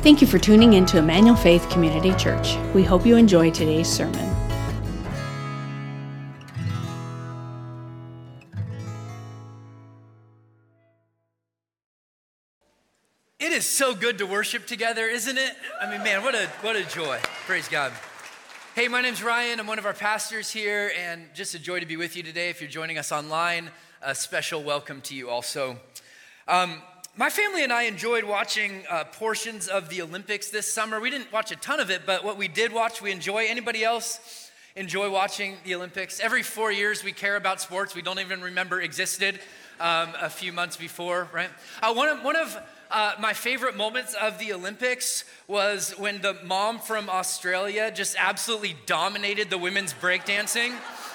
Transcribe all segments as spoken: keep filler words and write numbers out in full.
Thank you for tuning in to Emmanuel Faith Community Church. We hope you enjoy today's sermon. It is so good to worship together, isn't it? I mean, man, what a what a joy. Praise God. Hey, my name's Ryan. I'm one of our pastors here, and just a joy to be with you today. If you're joining us online, a special welcome to you also. Um, my family and I enjoyed watching uh, portions of the Olympics this summer. We didn't watch a ton of it, but what we did watch, we enjoy. Anybody else enjoy watching the Olympics? Every four years, we care about sports we don't even remember existed um, a few months before, right? Uh, one of one of Uh, my favorite moments of the Olympics was when the mom from Australia just absolutely dominated the women's breakdancing.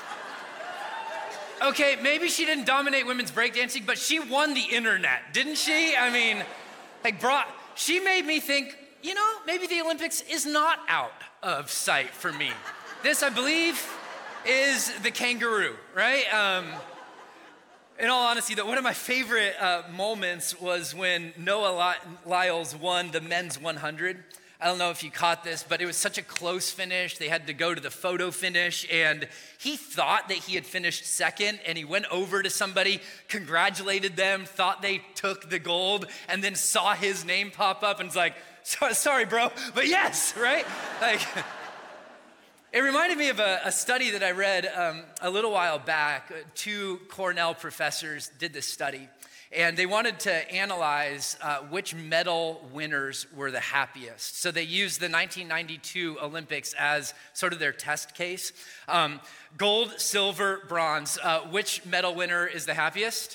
Okay, maybe she didn't dominate women's breakdancing, but she won the internet, didn't she? I mean, like, brought, she made me think, you know, maybe the Olympics is not out of sight for me. This, I believe, is the kangaroo, right? Um, In all honesty, though, one of my favorite uh, moments was when Noah Lyles won the men's one hundred. I don't know if you caught this, but it was such a close finish. They had to go to the photo finish, and he thought that he had finished second, and he went over to somebody, congratulated them, thought they took the gold, and then saw his name pop up, and was like, sorry, bro, but yes, right? Like. It reminded me of a, a study that I read um, a little while back. Two Cornell professors did this study, and they wanted to analyze uh, which medal winners were the happiest. So they used the nineteen ninety-two Olympics as sort of their test case. Um, gold, silver, bronze. Uh, which medal winner is the happiest?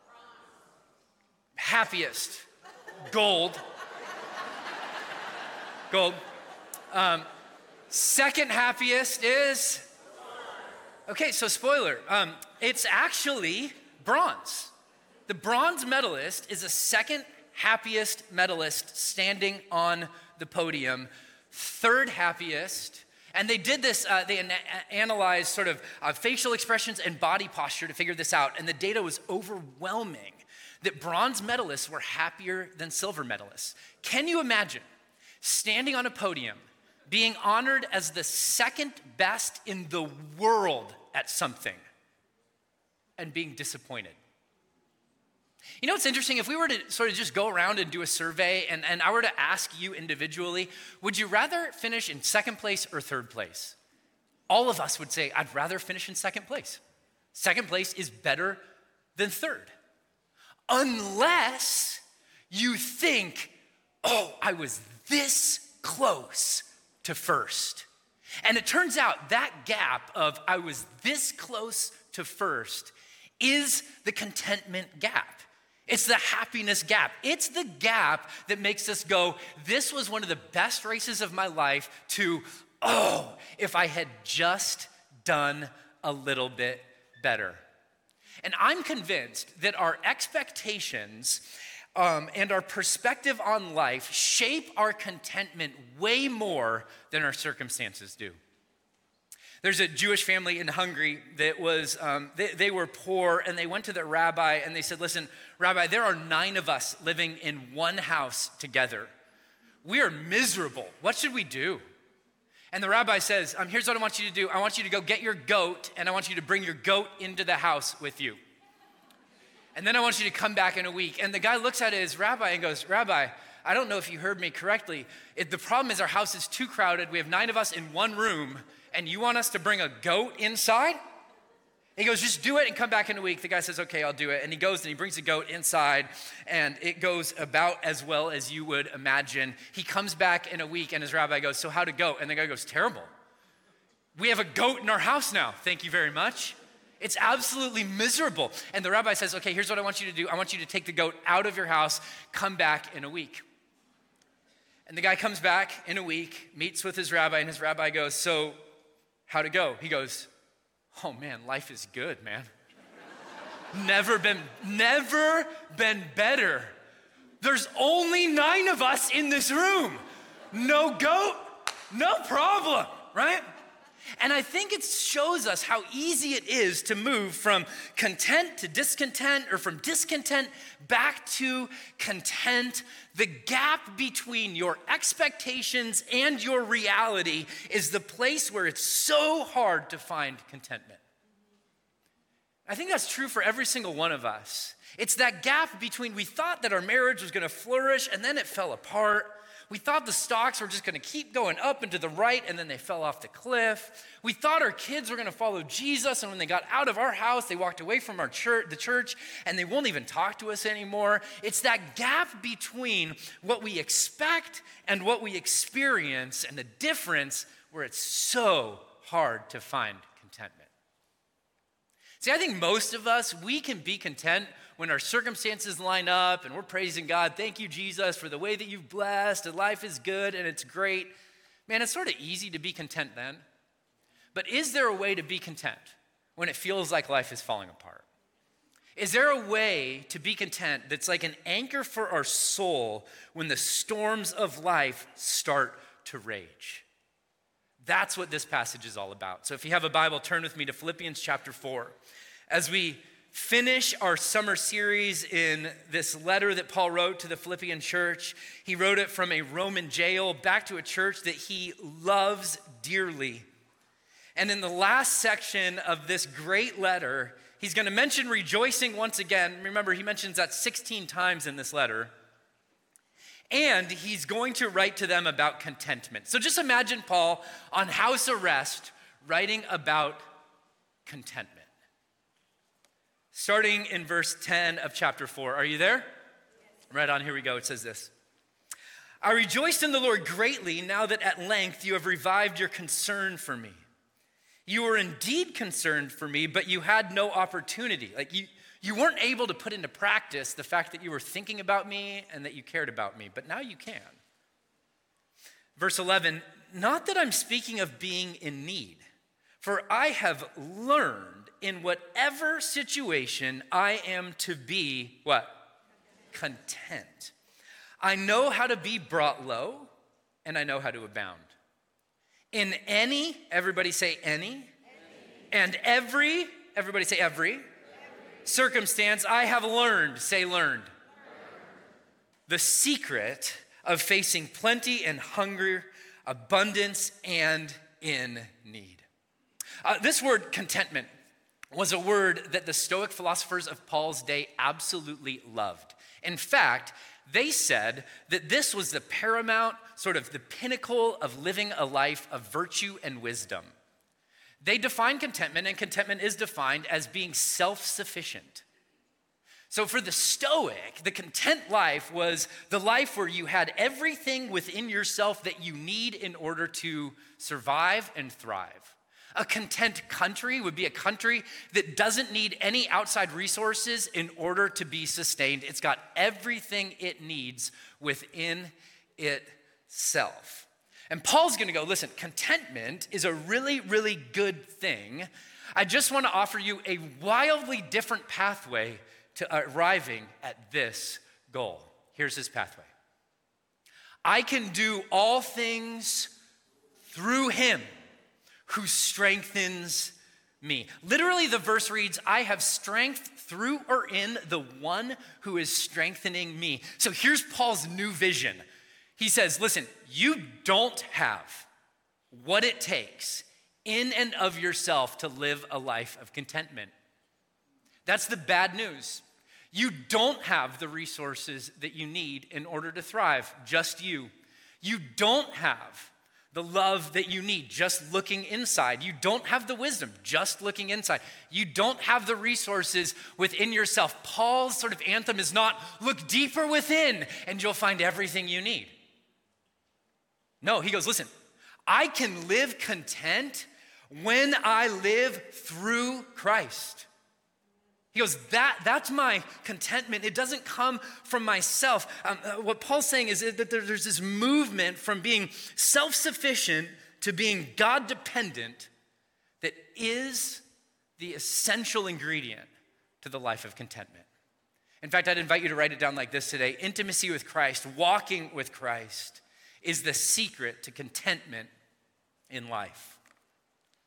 Happiest. Gold. Gold. Um, Second happiest is, okay, so spoiler, um, it's actually bronze. The bronze medalist is the second happiest medalist standing on the podium, third happiest, and they did this, uh, they ana- analyzed sort of uh, facial expressions and body posture to figure this out, and the data was overwhelming that bronze medalists were happier than silver medalists. Can you imagine standing on a podium being honored as the second best in the world at something and being disappointed? You know what's interesting? If we were to sort of just go around and do a survey and, and I were to ask you individually, would you rather finish in second place or third place? All of us would say, I'd rather finish in second place. Second place is better than third. Unless you think, oh, I was this close to first. And it turns out that gap of I was this close to first is the contentment gap. It's the happiness gap. It's the gap that makes us go, this was one of the best races of my life, to, oh, if I had just done a little bit better. And I'm convinced that our expectations Um, and our perspective on life shape our contentment way more than our circumstances do. There's a Jewish family in Hungary that was, um, they, they were poor, and they went to the rabbi and they said, listen, Rabbi, there are nine of us living in one house together. We are miserable. What should we do? And the rabbi says, um, here's what I want you to do. I want you to go get your goat, and I want you to bring your goat into the house with you. And then I want you to come back in a week. And the guy looks at his rabbi and goes, Rabbi, I don't know if you heard me correctly. It, the problem is our house is too crowded. We have nine of us in one room, and you want us to bring a goat inside? He goes, just do it and come back in a week. The guy says, okay, I'll do it. And he goes and he brings a goat inside, and it goes about as well as you would imagine. He comes back in a week, and his rabbi goes, so how'd it go? And the guy goes, terrible. We have a goat in our house now. Thank you very much. It's absolutely miserable. And the rabbi says, okay, here's what I want you to do. I want you to take the goat out of your house, come back in a week. And the guy comes back in a week, meets with his rabbi, and his rabbi goes, so how'd it go? He goes, oh man, life is good, man. never been, never been better. There's only nine of us in this room. No goat, no problem, right? And I think it shows us how easy it is to move from content to discontent, or from discontent back to content. The gap between your expectations and your reality is the place where it's so hard to find contentment. I think that's true for every single one of us. It's that gap between we thought that our marriage was going to flourish and then it fell apart. We thought the stocks were just going to keep going up and to the right, and then they fell off the cliff. We thought our kids were going to follow Jesus, and when they got out of our house, they walked away from our church, the church, and they won't even talk to us anymore. It's that gap between what we expect and what we experience, and the difference where it's so hard to find contentment. See, I think most of us, we can be content when our circumstances line up and we're praising God. Thank you, Jesus, for the way that you've blessed, and life is good and it's great. Man, it's sort of easy to be content then. But is there a way to be content when it feels like life is falling apart? Is there a way to be content that's like an anchor for our soul when the storms of life start to rage? That's what this passage is all about. So if you have a Bible, turn with me to Philippians chapter four. As we finish our summer series in this letter that Paul wrote to the Philippian church, he wrote it from a Roman jail back to a church that he loves dearly. And in the last section of this great letter, he's going to mention rejoicing once again. Remember, he mentions that sixteen times in this letter. And he's going to write to them about contentment. So just imagine Paul on house arrest writing about contentment. Starting in verse ten of chapter four. Are you there? Yes. Right on, here we go. It says this. I rejoiced in the Lord greatly now that at length you have revived your concern for me. You were indeed concerned for me, but you had no opportunity. Like you, you weren't able to put into practice the fact that you were thinking about me and that you cared about me, but now you can. Verse eleven, not that I'm speaking of being in need, for I have learned in whatever situation I am to be, what? Content. I know how to be brought low, and I know how to abound. In any, everybody say any, any. And every, everybody say every, every, circumstance I have learned, say learned. learned. The secret of facing plenty and hunger, abundance, and in need. Uh, this word contentment was a word that the Stoic philosophers of Paul's day absolutely loved. In fact, they said that this was the paramount, sort of the pinnacle of living a life of virtue and wisdom. They define contentment, and contentment is defined as being self-sufficient. So for the Stoic, the content life was the life where you had everything within yourself that you need in order to survive and thrive. A content country would be a country that doesn't need any outside resources in order to be sustained. It's got everything it needs within itself. And Paul's gonna go, listen, contentment is a really, really good thing. I just wanna offer you a wildly different pathway to arriving at this goal. Here's his pathway. I can do all things through him who strengthens me. Literally, the verse reads, I have strength through or in the one who is strengthening me. So here's Paul's new vision. He says, listen, you don't have what it takes in and of yourself to live a life of contentment. That's the bad news. You don't have the resources that you need in order to thrive, just you. You don't have the love that you need just looking inside. You don't have the wisdom just looking inside. You don't have the resources within yourself. Paul's sort of anthem is not look deeper within and you'll find everything you need. No, he goes, listen, I can live content when I live through Christ. He goes, that, that's my contentment. It doesn't come from myself. Um, uh, what Paul's saying is that there, there's this movement from being self-sufficient to being God-dependent that is the essential ingredient to the life of contentment. In fact, I'd invite you to write it down like this today. Intimacy with Christ, walking with Christ, is the secret to contentment in life.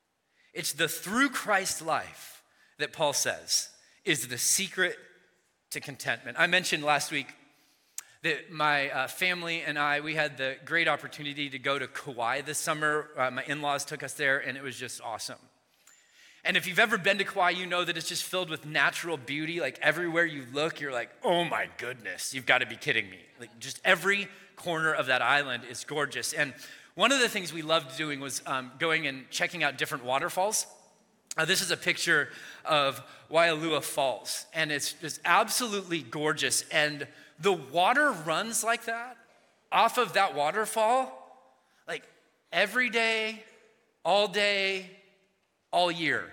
It's the through Christ life that Paul says is the secret to contentment. I mentioned last week that my uh, family and I, we had the great opportunity to go to Kauai this summer. Uh, my in-laws took us there, and it was just awesome. And if you've ever been to Kauai, you know that it's just filled with natural beauty. Like everywhere you look, you're like, oh my goodness, you've got to be kidding me. Like just every corner of that island is gorgeous. And one of the things we loved doing was um, going and checking out different waterfalls. Uh, this is a picture of Waialua Falls, and it's just absolutely gorgeous. And the water runs like that off of that waterfall, like every day, all day, all year.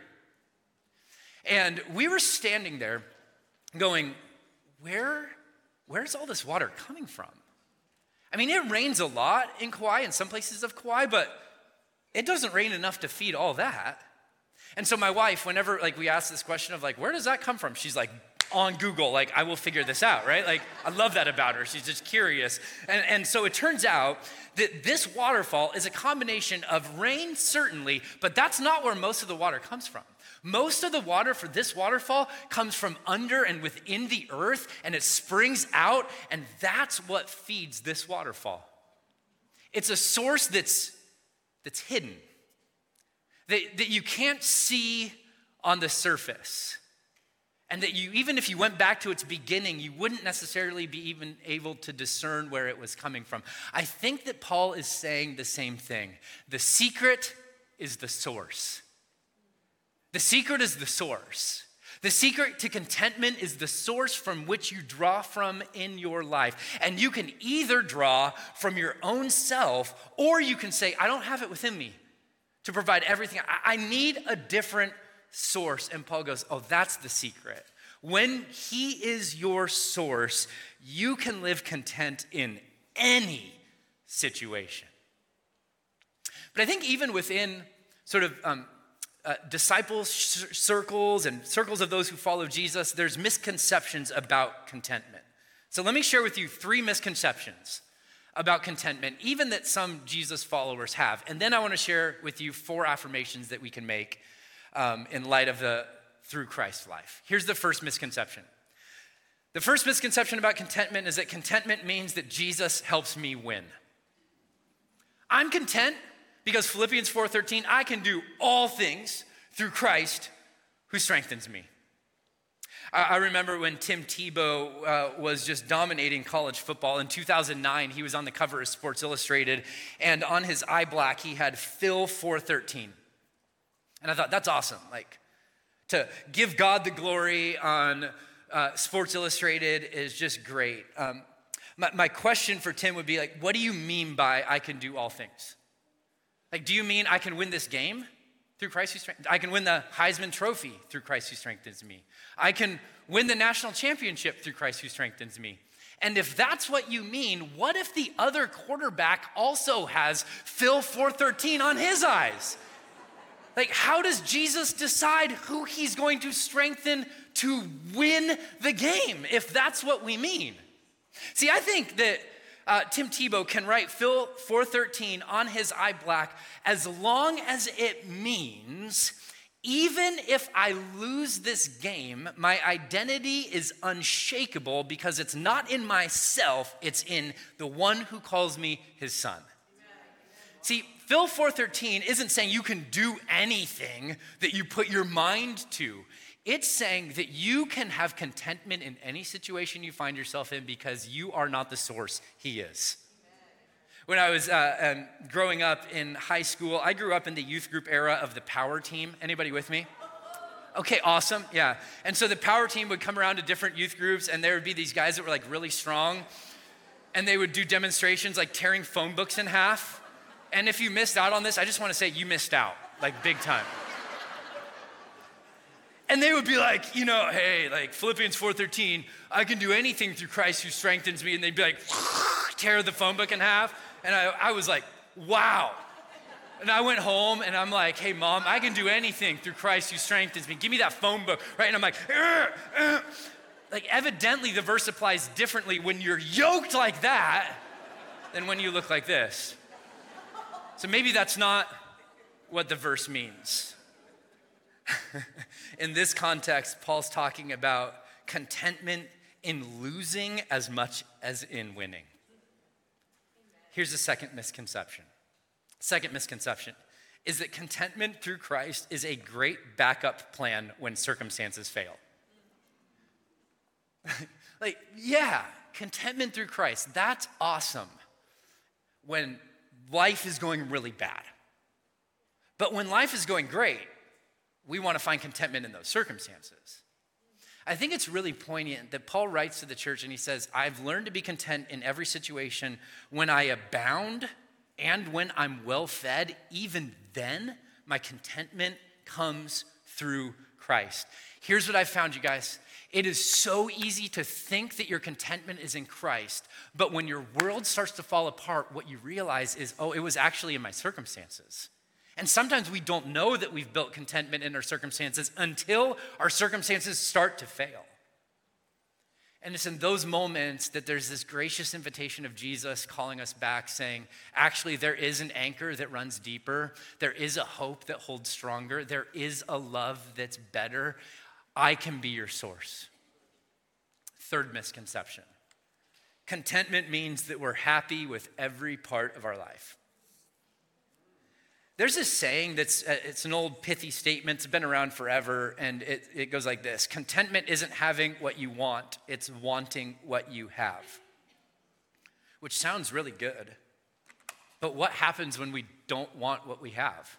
And we were standing there going, where, where's all this water coming from? I mean, it rains a lot in Kauai, in some places of Kauai, but it doesn't rain enough to feed all that. And so my wife, whenever like we ask this question of like, where does that come from? She's like, on Google, like, I will figure this out, right? Like, I love that about her. She's just curious. And, and so it turns out that this waterfall is a combination of rain, certainly, but that's not where most of the water comes from. Most of the water for this waterfall comes from under and within the earth, and it springs out, and that's what feeds this waterfall. It's a source that's, that's hidden, that, that you can't see on the surface. And that you, even if you went back to its beginning, you wouldn't necessarily be even able to discern where it was coming from. I think that Paul is saying the same thing. The secret is the source. The secret is the source. The secret to contentment is the source from which you draw from in your life. And you can either draw from your own self, or you can say, I don't have it within me to provide everything. I, I need a different source. And Paul goes, oh, that's the secret. When he is your source, you can live content in any situation. But I think even within sort of um, uh, disciple sh- circles and circles of those who follow Jesus, there's misconceptions about contentment. So let me share with you three misconceptions about contentment, even that some Jesus followers have. And then I want to share with you four affirmations that we can make Um, in light of the through Christ life. Here's the first misconception. The first misconception about contentment is that contentment means that Jesus helps me win. I'm content because Philippians four thirteen, I can do all things through Christ who strengthens me. I, I remember when Tim Tebow uh, was just dominating college football. In two thousand nine, he was on the cover of Sports Illustrated, and on his eye black, he had Phil four thirteen. And I thought, that's awesome. Like, to give God the glory on uh, Sports Illustrated is just great. Um, my, my question for Tim would be like, what do you mean by I can do all things? Like, do you mean I can win this game through Christ who strengthens me? I can win the Heisman Trophy through Christ who strengthens me. I can win the national championship through Christ who strengthens me. And if that's what you mean, what if the other quarterback also has Phil four thirteen on his eyes? Like, how does Jesus decide who he's going to strengthen to win the game, if that's what we mean? See, I think that uh, Tim Tebow can write Phil four thirteen on his eye black as long as it means, even if I lose this game, my identity is unshakable because it's not in myself, it's in the one who calls me his son. See, Phil four thirteen isn't saying you can do anything that you put your mind to. It's saying that you can have contentment in any situation you find yourself in because you are not the source, he is. When I was uh, um, growing up in high school, I grew up in the youth group era of the power team. Anybody with me? Okay, awesome, yeah. And so the power team would come around to different youth groups, and there would be these guys that were like really strong, and they would do demonstrations like tearing phone books in half. And if you missed out on this, I just want to say you missed out, like big time. And they would be like, you know, hey, like Philippians four thirteen, I can do anything through Christ who strengthens me. And they'd be like, tear the phone book in half. And I, I was like, wow. And I went home and I'm like, hey, mom, I can do anything through Christ who strengthens me. Give me that phone book, right? And I'm like, uh, uh. Like evidently the verse applies differently when you're yoked like that than when you look like this. So maybe that's not what the verse means. In this context, Paul's talking about contentment in losing as much as in winning. Here's the second misconception. Second misconception is that contentment through Christ is a great backup plan when circumstances fail. Like, yeah, contentment through Christ, that's awesome when life is going really bad. But when life is going great, we want to find contentment in those circumstances. I think it's really poignant that Paul writes to the church and he says, I've learned to be content in every situation when I abound and when I'm well fed. Even then, my contentment comes through Christ. Here's what I've found, you guys. It is so easy to think that your contentment is in Christ, but when your world starts to fall apart, what you realize is, oh, it was actually in my circumstances. And sometimes we don't know that we've built contentment in our circumstances until our circumstances start to fail. And it's in those moments that there's this gracious invitation of Jesus calling us back, saying, actually, there is an anchor that runs deeper. There is a hope that holds stronger. There is a love that's better. I can be your source. Third misconception. Contentment means that we're happy with every part of our life. There's this saying that's, uh, it's an old pithy statement, it's been around forever, and it, it goes like this: contentment isn't having what you want, it's wanting what you have. Which sounds really good, but what happens when we don't want what we have?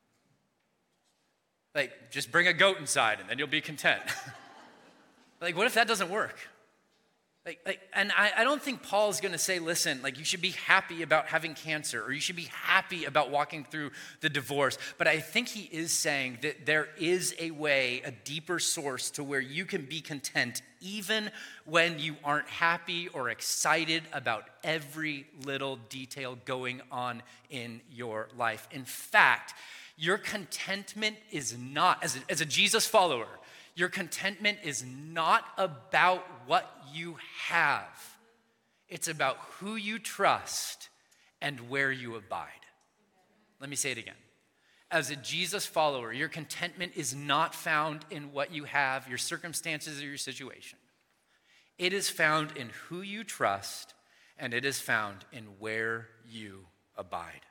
Like, just bring a goat inside and then you'll be content. Like, what if that doesn't work? Like, like, and I, I don't think Paul's gonna say, listen, like you should be happy about having cancer or you should be happy about walking through the divorce. But I think he is saying that there is a way, a deeper source to where you can be content even when you aren't happy or excited about every little detail going on in your life. In fact, your contentment is not, as a, as a Jesus follower, your contentment is not about what you have. It's about who you trust and where you abide. Let me say it again. As a Jesus follower, your contentment is not found in what you have, your circumstances, or your situation. It is found in who you trust, and it is found in where you abide.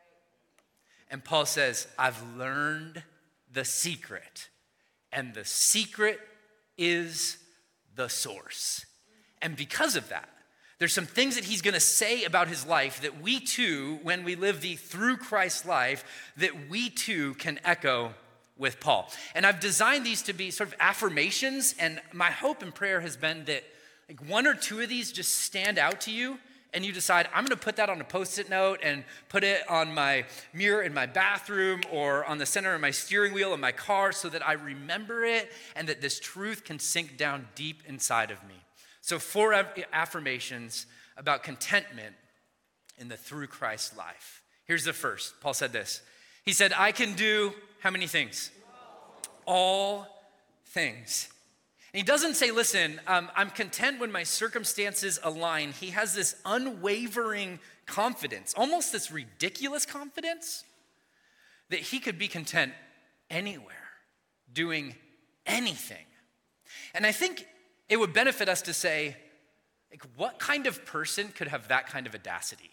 And Paul says, I've learned the secret. And the secret is the source. And because of that, there's some things that he's gonna say about his life that we too, when we live the through Christ life, that we too can echo with Paul. And I've designed these to be sort of affirmations, and my hope and prayer has been that like one or two of these just stand out to you, and you decide, I'm gonna put that on a Post-it note and put it on my mirror in my bathroom or on the center of my steering wheel in my car so that I remember it and that this truth can sink down deep inside of me. So four affirmations about contentment in the through Christ life. Here's the first. Paul said this. He said, I can do how many things? All things. And he doesn't say, listen, um, I'm content when my circumstances align. He has this unwavering confidence, almost this ridiculous confidence, that he could be content anywhere, doing anything. And I think it would benefit us to say, like, what kind of person could have that kind of audacity?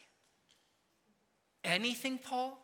Anything, Paul?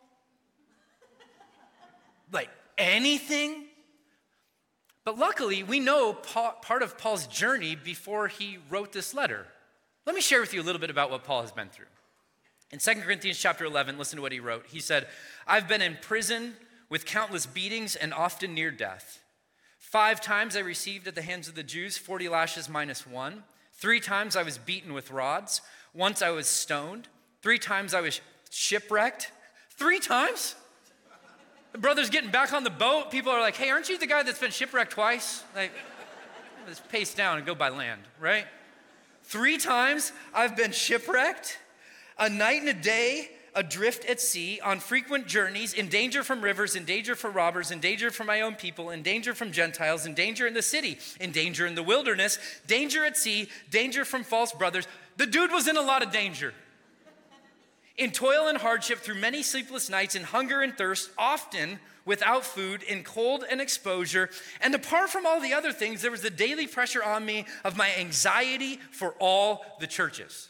Like, anything? But luckily, we know part of Paul's journey before he wrote this letter. Let me share with you a little bit about what Paul has been through. In Second Corinthians chapter eleven, listen to what he wrote. He said, I've been in prison with countless beatings and often near death. Five times I received at the hands of the Jews forty lashes minus one. Three times I was beaten with rods. Once I was stoned. Three times I was shipwrecked. Three times? The brother's getting back on the boat. People are like, hey, aren't you the guy that's been shipwrecked twice? Like, let's pace down and go by land, right? Three times I've been shipwrecked, a night and a day adrift at sea, on frequent journeys, in danger from rivers, in danger from robbers, in danger from my own people, in danger from Gentiles, in danger in the city, in danger in the wilderness, danger at sea, danger from false brothers. The dude was in a lot of danger. In toil and hardship, through many sleepless nights, in hunger and thirst, often without food, in cold and exposure. And apart from all the other things, there was the daily pressure on me of my anxiety for all the churches.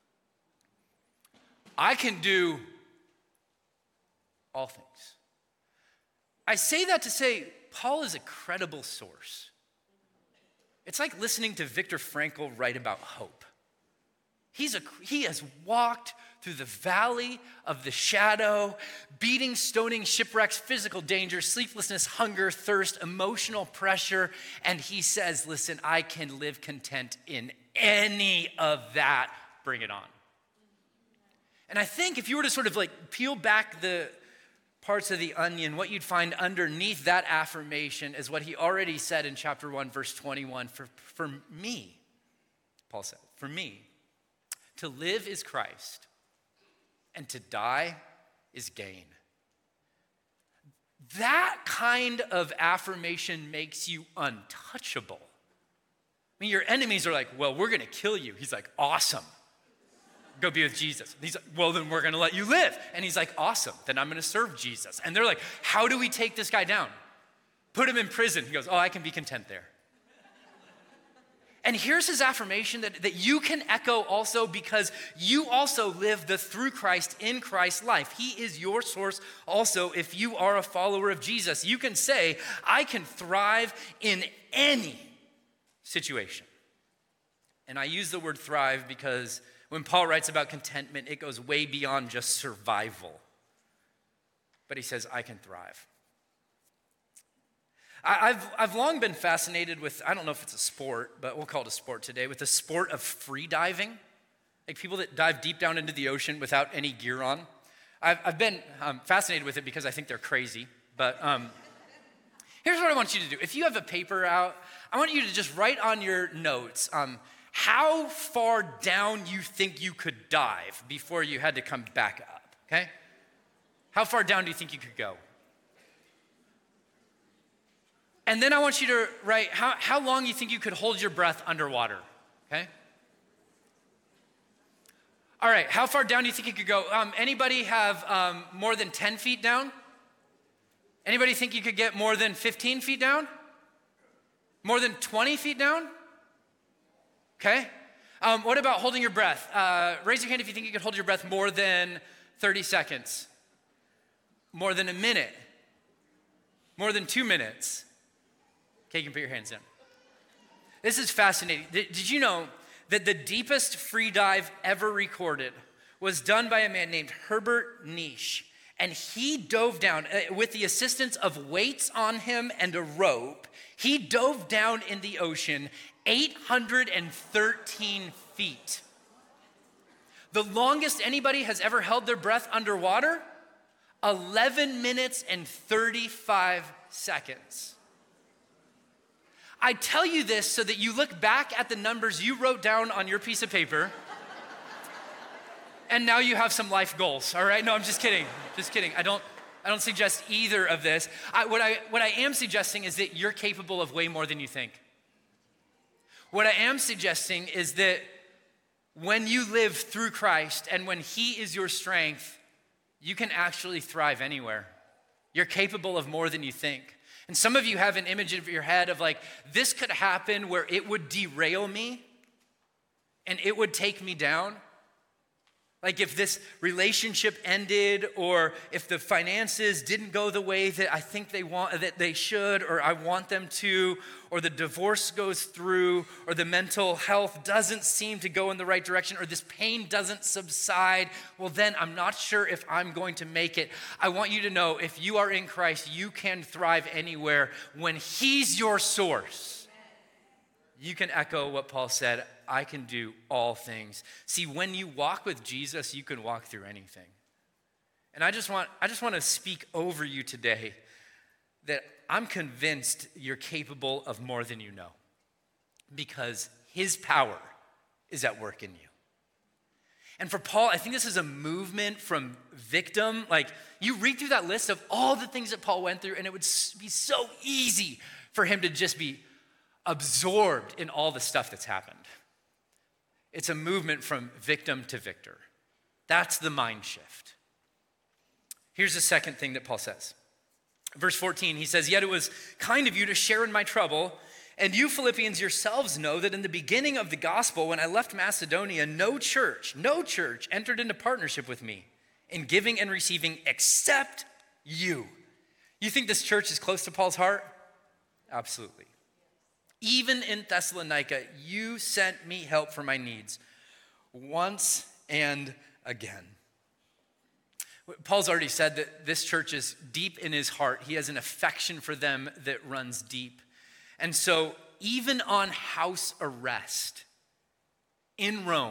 I can do all things. I say that to say Paul is a credible source. It's like listening to Viktor Frankl write about hope. He's a, he has walked through the valley of the shadow, beating, stoning, shipwrecks, physical danger, sleeplessness, hunger, thirst, emotional pressure. And he says, listen, I can live content in any of that. Bring it on. And I think if you were to sort of like peel back the parts of the onion, what you'd find underneath that affirmation is what he already said in chapter one, verse twenty-one. For, for me, Paul said, for me, to live is Christ, and to die is gain. That kind of affirmation makes you untouchable. I mean, your enemies are like, well, we're gonna kill you. He's like, awesome. Go be with Jesus. And he's like, well, then we're gonna let you live. And he's like, awesome, then I'm gonna serve Jesus. And they're like, how do we take this guy down? Put him in prison. He goes, oh, I can be content there. And here's his affirmation that, that you can echo also, because you also live the through Christ, in Christ life. He is your source also if you are a follower of Jesus. You can say, I can thrive in any situation. And I use the word thrive because when Paul writes about contentment, it goes way beyond just survival. But he says, I can thrive. I've, I've long been fascinated with, I don't know if it's a sport, but we'll call it a sport today, with the sport of free diving. Like people that dive deep down into the ocean without any gear on. I've, I've been um, fascinated with it because I think they're crazy. But um, here's what I want you to do. If you have a paper out, I want you to just write on your notes um, how far down you think you could dive before you had to come back up, okay? How far down do you think you could go? And then I want you to write how, how long you think you could hold your breath underwater, okay? All right, how far down do you think you could go? Um, anybody have um, more than ten feet down? Anybody think you could get more than fifteen feet down? More than twenty feet down? Okay. Um, what about holding your breath? Uh, raise your hand if you think you could hold your breath more than thirty seconds. More than a minute. More than two minutes. Okay, you can put your hands down. This is fascinating. Did, did you know that the deepest free dive ever recorded was done by a man named Herbert Nish? And he dove down uh, with the assistance of weights on him and a rope. He dove down in the ocean eight hundred thirteen feet. The longest anybody has ever held their breath underwater, eleven minutes and thirty-five seconds. I tell you this so that you look back at the numbers you wrote down on your piece of paper, and now you have some life goals, all right? No, I'm just kidding, just kidding. I don't, I don't suggest either of this. I, what, I, what I am suggesting is that you're capable of way more than you think. What I am suggesting is that when you live through Christ and when He is your strength, you can actually thrive anywhere. You're capable of more than you think. And some of you have an image of your head of like, this could happen where it would derail me and it would take me down. Like if this relationship ended, or if the finances didn't go the way that I think they want, that they should, or I want them to, or the divorce goes through, or the mental health doesn't seem to go in the right direction, or this pain doesn't subside, well then I'm not sure if I'm going to make it. I want you to know, if you are in Christ, you can thrive anywhere. When He's your source, you can echo what Paul said, I can do all things. See, when you walk with Jesus, you can walk through anything. And I just want, I just want to speak over you today that I'm convinced you're capable of more than you know, because His power is at work in you. And for Paul, I think this is a movement from victim. Like, you read through that list of all the things that Paul went through, and it would be so easy for him to just be absorbed in all the stuff that's happened. It's a movement from victim to victor. That's the mind shift. Here's the second thing that Paul says. Verse fourteen, he says, "Yet it was kind of you to share in my trouble. And you Philippians yourselves know that in the beginning of the gospel, when I left Macedonia, no church, no church entered into partnership with me in giving and receiving except you." You think this church is close to Paul's heart? Absolutely. "Even in Thessalonica, you sent me help for my needs once and again." Paul's already said that this church is deep in his heart. He has an affection for them that runs deep. And so even on house arrest in Rome,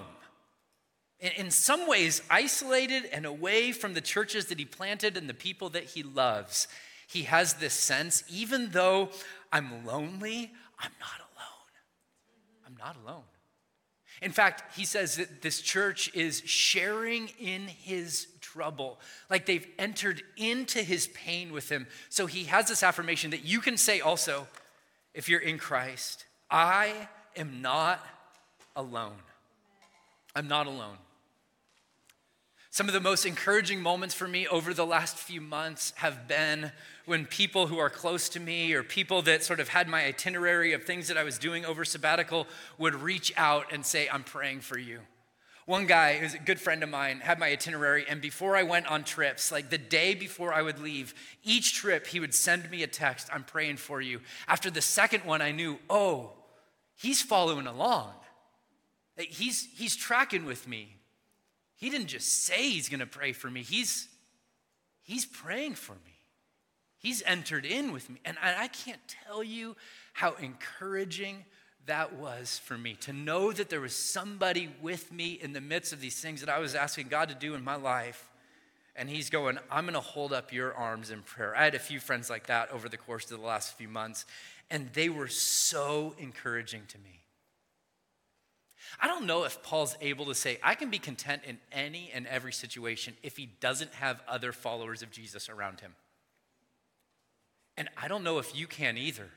in some ways isolated and away from the churches that he planted and the people that he loves, he has this sense, even though I'm lonely, I'm not alone. I'm not alone. In fact, he says that this church is sharing in his trouble, like they've entered into his pain with him. So he has this affirmation that you can say also, if you're in Christ, I am not alone. I'm not alone. Some of the most encouraging moments for me over the last few months have been when people who are close to me or people that sort of had my itinerary of things that I was doing over sabbatical would reach out and say, "I'm praying for you." One guy who's a good friend of mine had my itinerary, and before I went on trips, like the day before I would leave, each trip he would send me a text, "I'm praying for you." After the second one, I knew, oh, he's following along. He's, he's tracking with me. He didn't just say he's gonna pray for me, he's, he's praying for me. He's entered in with me. And I can't tell you how encouraging that was for me, to know that there was somebody with me in the midst of these things that I was asking God to do in my life. And he's going, "I'm gonna hold up your arms in prayer." I had a few friends like that over the course of the last few months, and they were so encouraging to me. I don't know if Paul's able to say, I can be content in any and every situation if he doesn't have other followers of Jesus around him. And I don't know if you can either.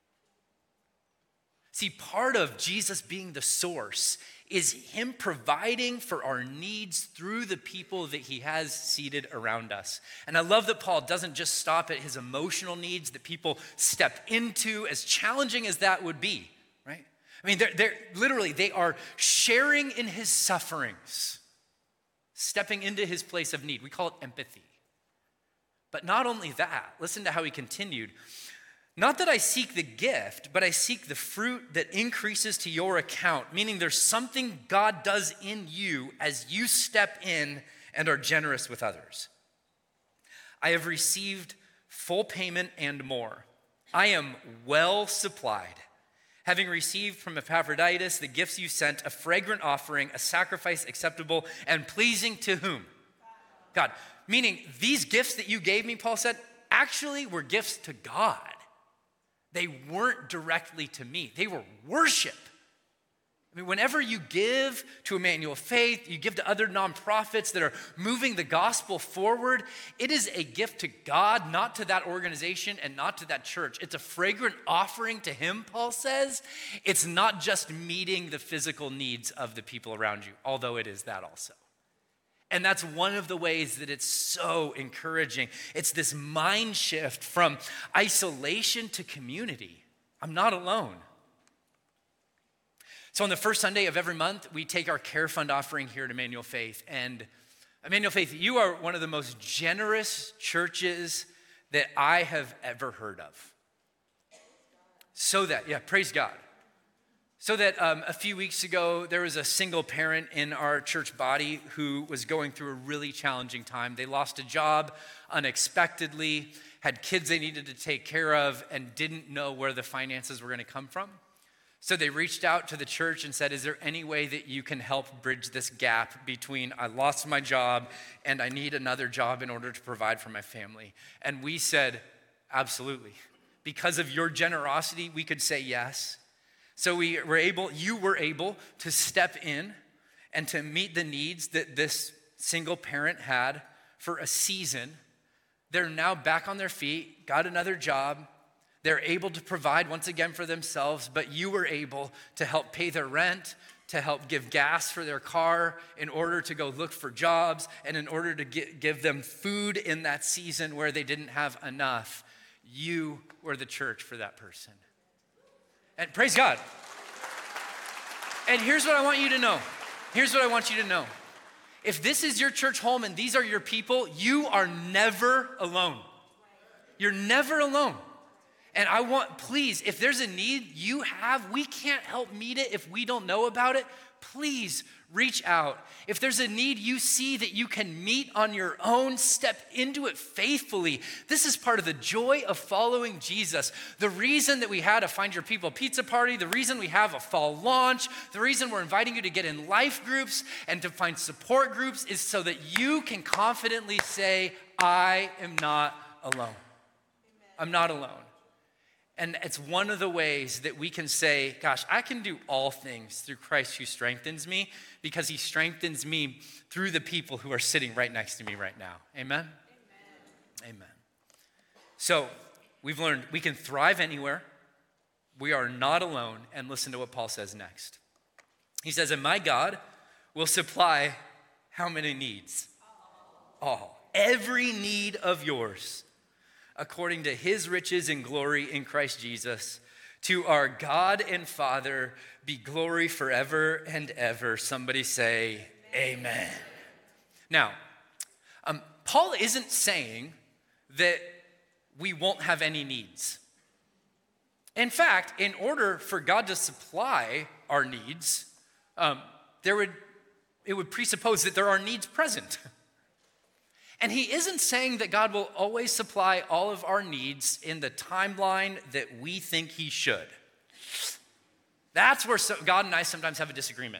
See, part of Jesus being the source is him providing for our needs through the people that he has seated around us. And I love that Paul doesn't just stop at his emotional needs that people step into, as challenging as that would be, right? I mean, they're, they're literally, they are sharing in his sufferings, stepping into his place of need. We call it empathy. But not only that, listen to how he continued. "Not that I seek the gift, but I seek the fruit that increases to your account," meaning there's something God does in you as you step in and are generous with others. "I have received full payment and more. I am well supplied, having received from Epaphroditus the gifts you sent, a fragrant offering, a sacrifice acceptable and pleasing to whom? God." Meaning these gifts that you gave me, Paul said, actually were gifts to God. They weren't directly to me. They were worship. I mean, whenever you give to Emmanuel Faith, you give to other nonprofits that are moving the gospel forward, it is a gift to God, not to that organization and not to that church. It's a fragrant offering to him, Paul says. It's not just meeting the physical needs of the people around you, although it is that also. And that's one of the ways that it's so encouraging. It's this mind shift from isolation to community. I'm not alone. So on the first Sunday of every month, we take our Care Fund offering here at Emmanuel Faith. And Emmanuel Faith, you are one of the most generous churches that I have ever heard of. So that, yeah, praise God. So that um, a few weeks ago, there was a single parent in our church body who was going through a really challenging time. They lost a job unexpectedly, had kids they needed to take care of, and didn't know where the finances were going to come from. So they reached out to the church and said, "Is there any way that you can help bridge this gap between I lost my job and I need another job in order to provide for my family?" And we said, absolutely. Because of your generosity, we could say yes. So we were able, you were able to step in and to meet the needs that this single parent had for a season. They're now back on their feet, got another job. They're able to provide once again for themselves, but you were able to help pay their rent, to help give gas for their car in order to go look for jobs, and in order to get, give them food in that season where they didn't have enough. you were the church for that person. And praise God. And here's what I want you to know. Here's what I want you to know. If this is your church home and these are your people, you are never alone. You're never alone. And I want, please, if there's a need you have, we can't help meet it if we don't know about it. Please reach out. If there's a need you see that you can meet on your own, step into it faithfully. This is part of the joy of following Jesus. The reason that we had a Find Your People pizza party, the reason we have a fall launch, the reason we're inviting you to get in life groups and to find support groups is so that you can confidently say, I am not alone. I'm not alone. And it's one of the ways that we can say, gosh, I can do all things through Christ who strengthens me, because he strengthens me through the people who are sitting right next to me right now. Amen? Amen. Amen. So we've learned we can thrive anywhere. We are not alone. And listen to what Paul says next. He says, and my God will supply how many needs? All. Every need of yours, according to his riches and glory in Christ Jesus. To our God and Father be glory forever and ever. Somebody say, amen. Amen. Now, um, Paul isn't saying that we won't have any needs. In fact, in order for God to supply our needs, um, there would it would presuppose that there are needs present. And he isn't saying that God will always supply all of our needs in the timeline that we think he should. That's where God and I sometimes have a disagreement.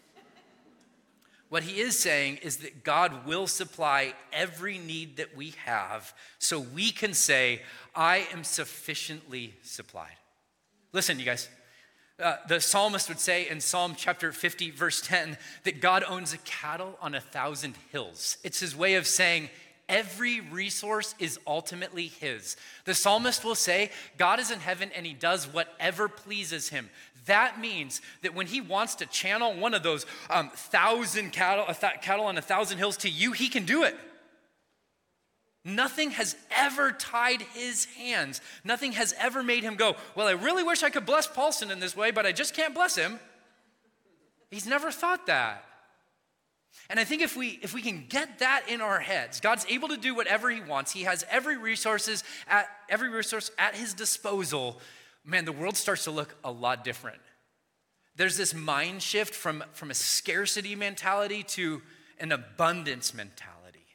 What he is saying is that God will supply every need that we have so we can say, I am sufficiently supplied. Listen, you guys. Uh, the psalmist would say in Psalm chapter fifty, verse ten, that God owns a cattle on a thousand hills. It's his way of saying every resource is ultimately his. The psalmist will say, God is in heaven and he does whatever pleases him. That means that when he wants to channel one of those um, thousand cattle, a th- cattle on a thousand hills to you, he can do it. Nothing has ever tied his hands. Nothing has ever made him go, well, I really wish I could bless Paulson in this way, but I just can't bless him. He's never thought that. And I think if we if we can get that in our heads, God's able to do whatever he wants. He has every resources at every resource at his disposal. Man, the world starts to look a lot different. There's this mind shift from, from a scarcity mentality to an abundance mentality.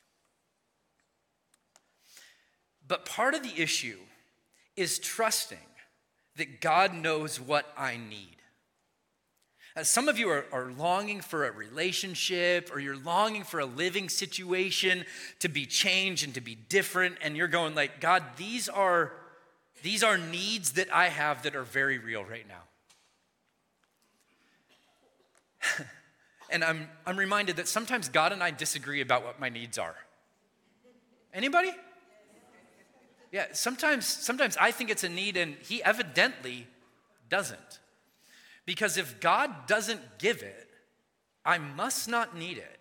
But part of the issue is trusting that God knows what I need. As some of you are, are longing for a relationship, or you're longing for a living situation to be changed and to be different, and you're going like, God, these are, these are needs that I have that are very real right now. And I'm, I'm reminded that sometimes God and I disagree about what my needs are. Anybody? Yeah, sometimes, sometimes I think it's a need and he evidently doesn't. Because if God doesn't give it, I must not need it.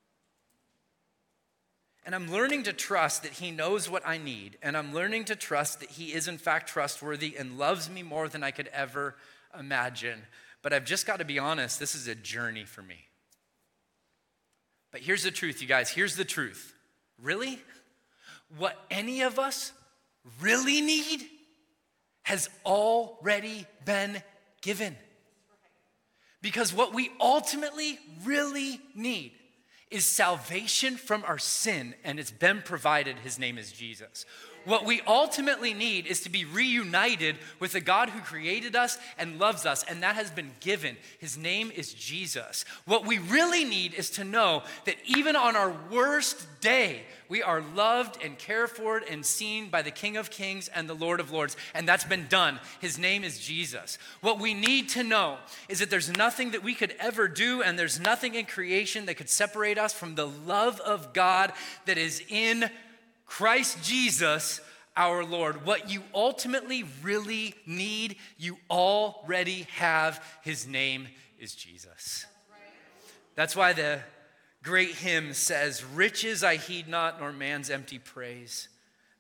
And I'm learning to trust that he knows what I need. And I'm learning to trust that he is in fact trustworthy and loves me more than I could ever imagine. But I've just got to be honest, this is a journey for me. But here's the truth, you guys. Here's the truth. Really? What any of us really need has already been given. Because what we ultimately really need is salvation from our sin, and it's been provided. His name is Jesus. What we ultimately need is to be reunited with the God who created us and loves us, and that has been given. His name is Jesus. What we really need is to know that even on our worst day, we are loved and cared for and seen by the King of Kings and the Lord of Lords, and that's been done. His name is Jesus. What we need to know is that there's nothing that we could ever do, and there's nothing in creation that could separate us from the love of God that is in Christ Jesus, our Lord. What you ultimately really need, you already have. His name is Jesus. That's why the great hymn says, riches I heed not, nor man's empty praise.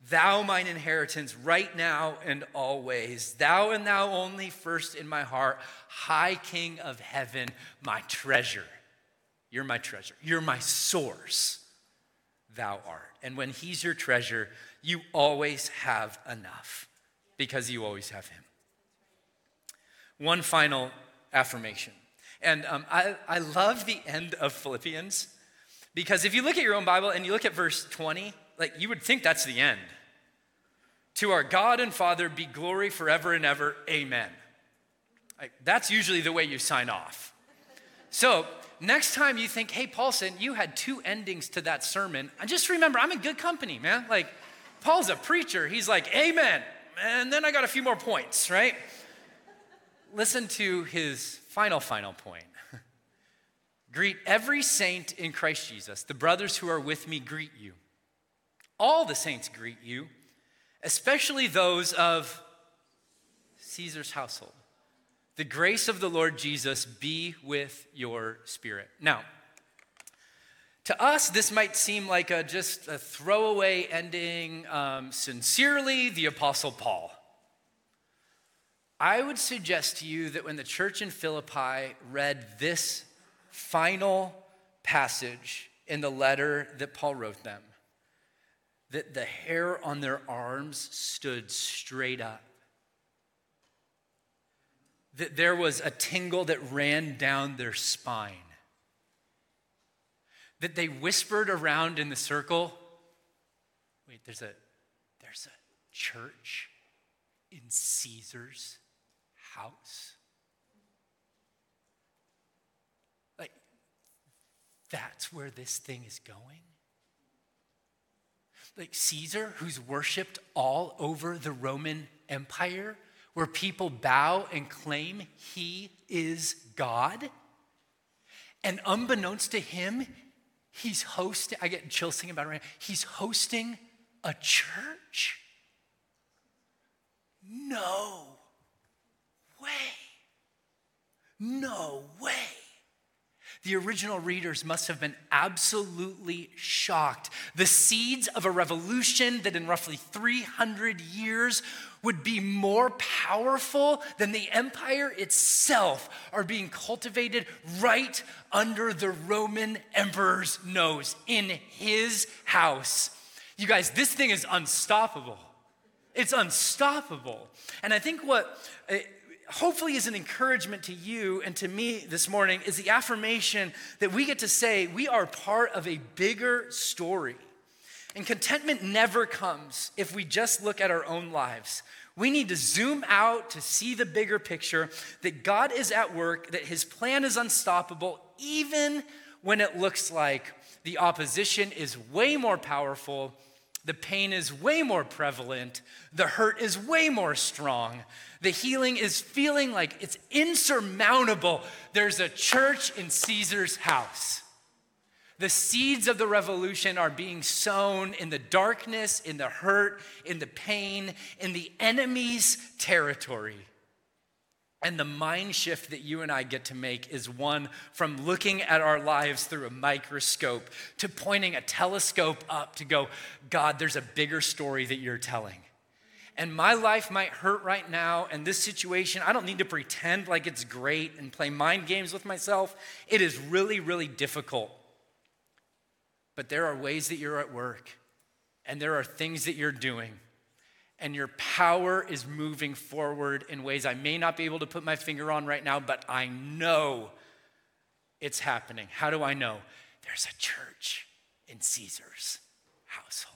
Thou mine inheritance right now and always. Thou and thou only first in my heart. High King of heaven, my treasure. You're my treasure. You're my source. Thou art. And when he's your treasure, you always have enough because you always have him. One final affirmation. And um, I, I love the end of Philippians because if you look at your own Bible and you look at verse twenty, like you would think that's the end. To our God and Father be glory forever and ever, amen. Like, that's usually the way you sign off. So next time you think, hey, Paulson, you had two endings to that sermon, and just remember, I'm in good company, man. Like, Paul's a preacher. He's like, amen. And then I got a few more points, right? Listen to his final, final point. Greet every saint in Christ Jesus. The brothers who are with me greet you. All the saints greet you, especially those of Caesar's household. The grace of the Lord Jesus be with your spirit. Now, to us, this might seem like a just a throwaway ending. Um, sincerely, the Apostle Paul. I would suggest to you that when the church in Philippi read this final passage in the letter that Paul wrote them, that the hair on their arms stood straight up. That there was a tingle that ran down their spine. That they whispered around in the circle, wait, there's a, there's a church in Caesar's house? Like, that's where this thing is going? Like Caesar, who's worshiped all over the Roman Empire, where people bow and claim he is God. And unbeknownst to him, he's hosting, I get chills thinking about it right now, he's hosting a church? No way. No way. The original readers must have been absolutely shocked. The seeds of a revolution that in roughly three hundred years would be more powerful than the empire itself are being cultivated right under the Roman emperor's nose in his house. You guys, this thing is unstoppable. It's unstoppable. And I think what hopefully is an encouragement to you and to me this morning is the affirmation that we get to say we are part of a bigger story. And contentment never comes if we just look at our own lives. We need to zoom out to see the bigger picture, that God is at work, that his plan is unstoppable, even when it looks like the opposition is way more powerful, the pain is way more prevalent, the hurt is way more strong, the healing is feeling like it's insurmountable. There's a church in Caesar's house. The seeds of the revolution are being sown in the darkness, in the hurt, in the pain, in the enemy's territory. And the mind shift that you and I get to make is one from looking at our lives through a microscope to pointing a telescope up to go, God, there's a bigger story that you're telling. And my life might hurt right now, and this situation, I don't need to pretend like it's great and play mind games with myself. It is really, really difficult. But there are ways that you're at work, and there are things that you're doing, and your power is moving forward in ways I may not be able to put my finger on right now, but I know it's happening. How do I know? There's a church in Caesar's household.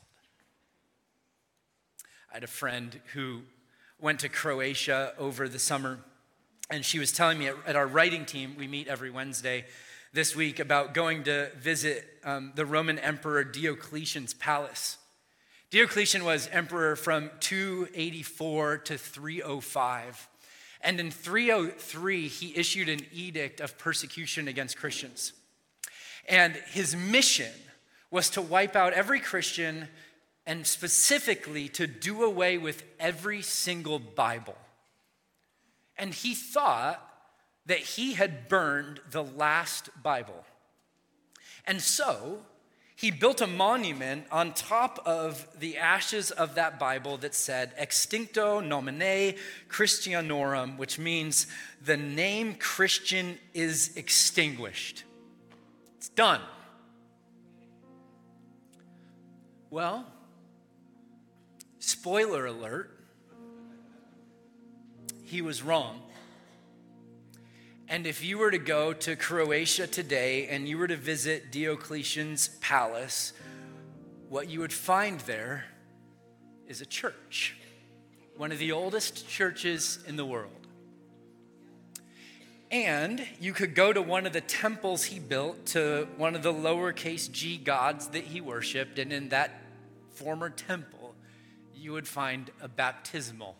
I had a friend who went to Croatia over the summer, and she was telling me at, at our writing team, we meet every Wednesday this week, about going to visit um, the Roman Emperor Diocletian's palace. Diocletian was emperor from two eighty-four to three oh five. And in three oh three, he issued an edict of persecution against Christians. And his mission was to wipe out every Christian, and specifically to do away with every single Bible. And he thought that he had burned the last Bible. And so he built a monument on top of the ashes of that Bible that said Extincto Nomine Christianorum, which means the name Christian is extinguished. It's done. Well, spoiler alert, he was wrong. And if you were to go to Croatia today and you were to visit Diocletian's palace, what you would find there is a church, one of the oldest churches in the world. And you could go to one of the temples he built, to one of the lowercase g gods that he worshiped, and in that former temple, you would find a baptismal.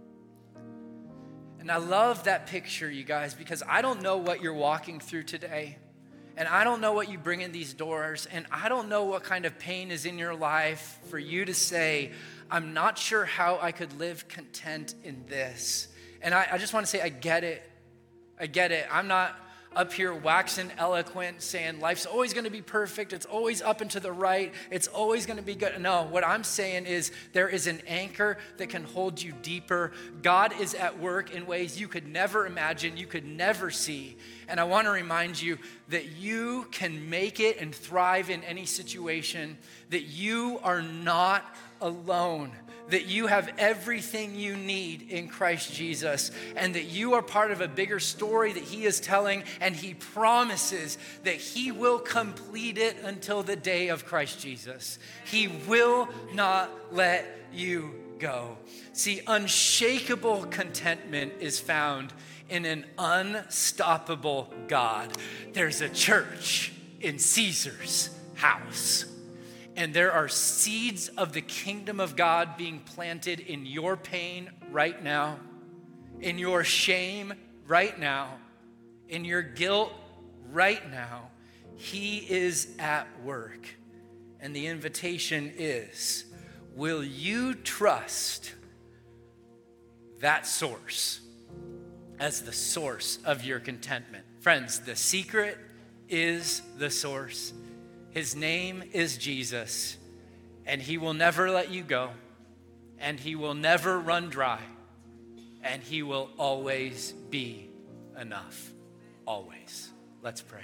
And I love that picture, you guys, because I don't know what you're walking through today. And I don't know what you bring in these doors. And I don't know what kind of pain is in your life for you to say, I'm not sure how I could live content in this. And I, I just want to say, I get it. I get it. I'm not up here waxing eloquent saying life's always going to be perfect. It's always up and to the right. It's always going to be good. No, what I'm saying is there is an anchor that can hold you deeper. God is at work in ways you could never imagine, you could never see. And I want to remind you that you can make it and thrive in any situation, that you are not alone, that you have everything you need in Christ Jesus, and that you are part of a bigger story that he is telling, and he promises that he will complete it until the day of Christ Jesus. He will not let you go. See, unshakable contentment is found in an unstoppable God. There's a church in Caesar's house. And there are seeds of the kingdom of God being planted in your pain right now, in your shame right now, in your guilt right now. He is at work. And the invitation is, will you trust that source as the source of your contentment? Friends, the secret is the source. His name is Jesus, and he will never let you go, and he will never run dry, and he will always be enough. Always. Let's pray.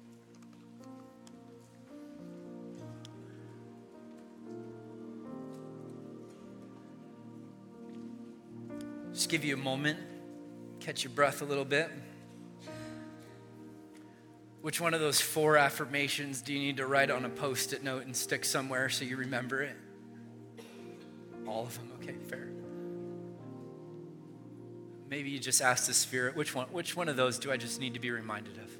Just give you a moment, catch your breath a little bit. Which one of those four affirmations do you need to write on a Post-it note and stick somewhere so you remember it? All of them, okay, fair. Maybe you just ask the Spirit, which one, which one of those do I just need to be reminded of?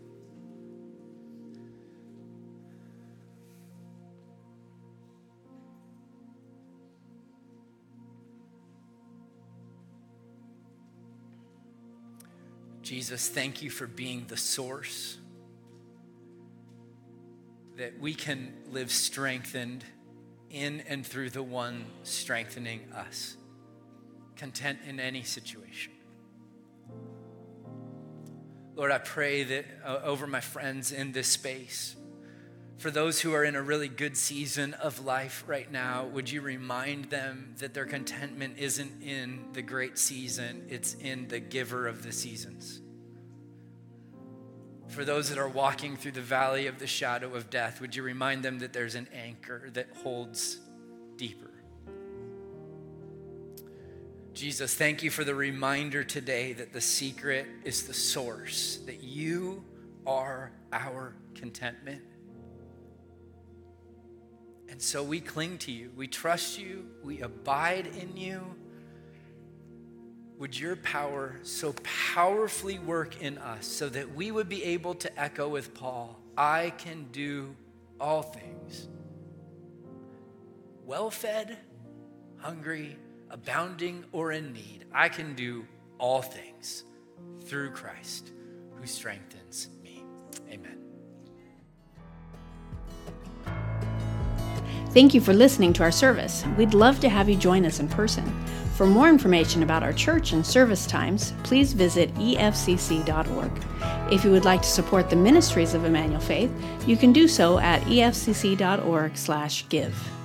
Jesus, thank you for being the source, that we can live strengthened in and through the one strengthening us, content in any situation. Lord, I pray that uh, over my friends in this space, for those who are in a really good season of life right now, would you remind them that their contentment isn't in the great season, it's in the giver of the seasons. For those that are walking through the valley of the shadow of death, would you remind them that there's an anchor that holds deeper? Jesus, thank you for the reminder today that the secret is the source, that you are our contentment. And so we cling to you, we trust you, we abide in you. Would your power so powerfully work in us so that we would be able to echo with Paul, I can do all things. Well-fed, hungry, abounding, or in need, I can do all things through Christ who strengthens me. Amen. Thank you for listening to our service. We'd love to have you join us in person. For more information about our church and service times, please visit e f c c dot org. If you would like to support the ministries of Emmanuel Faith, you can do so at e f c c dot org slash give.